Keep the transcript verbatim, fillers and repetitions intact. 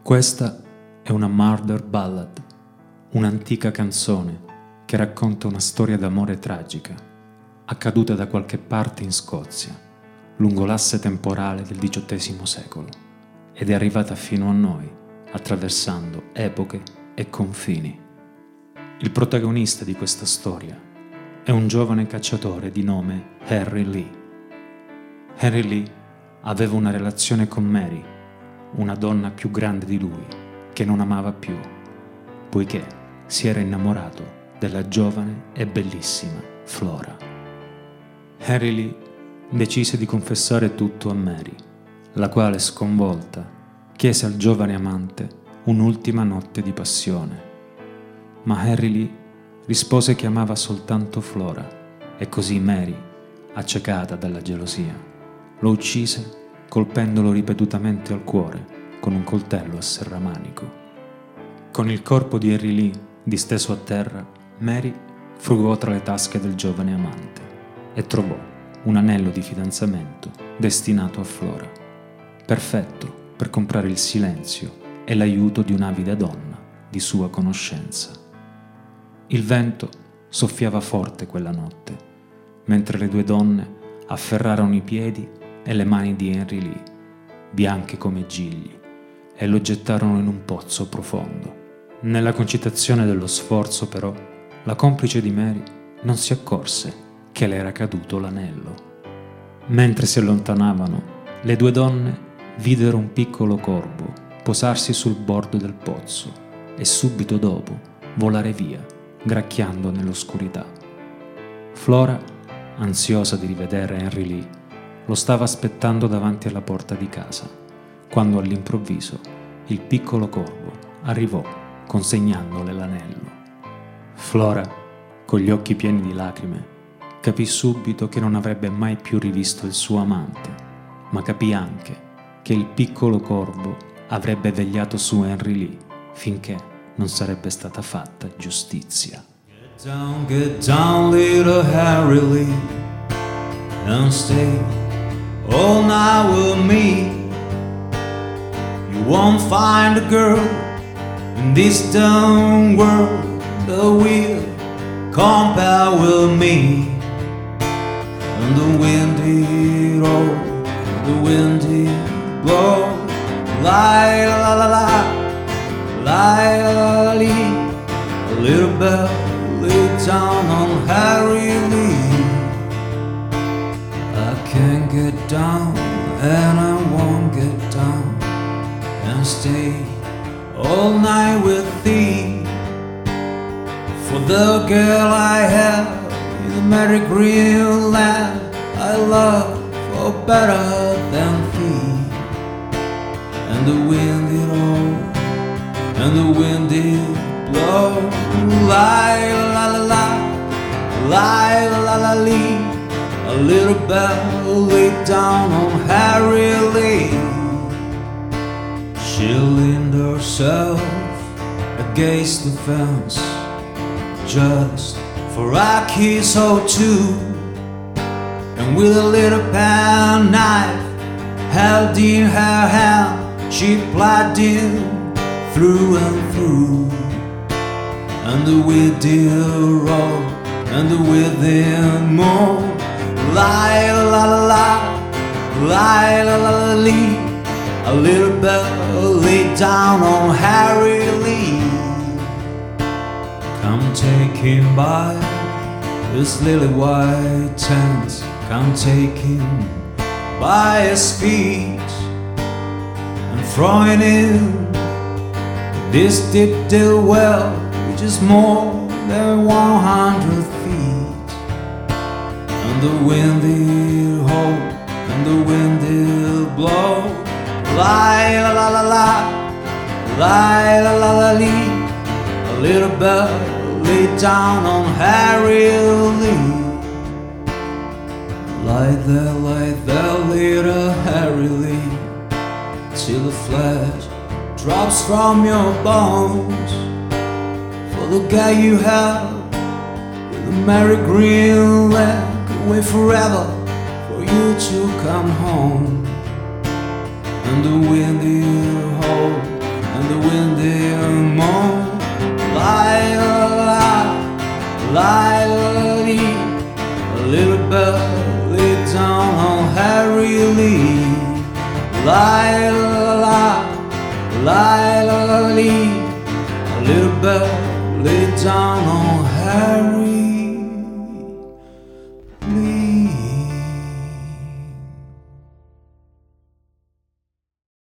Questa è una murder ballad, un'antica canzone che racconta una storia d'amore tragica, accaduta da qualche parte in Scozia, lungo l'asse temporale del diciottesimo secolo, ed è arrivata fino a noi, attraversando epoche e confini. Il protagonista di questa storia è un giovane cacciatore di nome Harry Lee. Harry Lee aveva una relazione con Mary, una donna più grande di lui, che non amava più, poiché si era innamorato della giovane e bellissima Flora. Harry Lee decise di confessare tutto a Mary, la quale, sconvolta, chiese al giovane amante un'ultima notte di passione. Ma Harry Lee rispose che amava soltanto Flora, e così Mary, accecata dalla gelosia, lo uccise colpendolo ripetutamente al cuore con un coltello a serramanico. Con il corpo di Harry Lee disteso a terra, Mary frugò tra le tasche del giovane amante e trovò un anello di fidanzamento destinato a Flora, perfetto per comprare il silenzio e l'aiuto di un'avida donna di sua conoscenza. Il vento soffiava forte quella notte, mentre le due donne afferrarono i piedi e le mani di Harry Lee, bianche come gigli, e lo gettarono in un pozzo profondo. Nella concitazione dello sforzo, però, la complice di Mary non si accorse che le era caduto l'anello. Mentre si allontanavano, le due donne videro un piccolo corvo posarsi sul bordo del pozzo e subito dopo volare via, gracchiando nell'oscurità. Flora, ansiosa di rivedere Harry Lee, lo stava aspettando davanti alla porta di casa, quando all'improvviso il piccolo corvo arrivò consegnandole l'anello. Flora, con gli occhi pieni di lacrime, capì subito che non avrebbe mai più rivisto il suo amante, ma capì anche che il piccolo corvo avrebbe vegliato su Harry Lee finché non sarebbe stata fatta giustizia. Get down, get down, little Harry Lee, and stay all night with me. You won't find a girl in this dumb world that will compare with me. And the wind it all, the wind it blow, la la la la, la la la lee. A little bell lay down on Harry Lee. I can't get down and I won't get down and stay all night with thee. For the girl I have in the merry green land, I love for better than thee. And the wind it all, and the wind it blow, la la la la, la la la lee. A little bell lay down on Harry Lee. She leaned herself against the fence just for a kiss or two, and with a little pen knife held in her hand, she plied him through and through. And the wind did roll, and the wind did moan, la la la la, la la la lee. A little bell lay down on Harry Lee. Come take him by his lily white tent, come take him by his feet, and throwing in this deep deep well, which is more than one hundred feet. And the wind it hold, and the wind it blow, la la la la la, la la la la lee. A little bell lay down on Harry Lee. Lie there, lie there, little Harry Lee, till the flesh drops from your bones. For the guy you have in the merry green land can wait forever for you to come home. And the wind it hold, lee, a little bell lay down on Harry Lee. Lie la, lie la lee, a little bell lay down on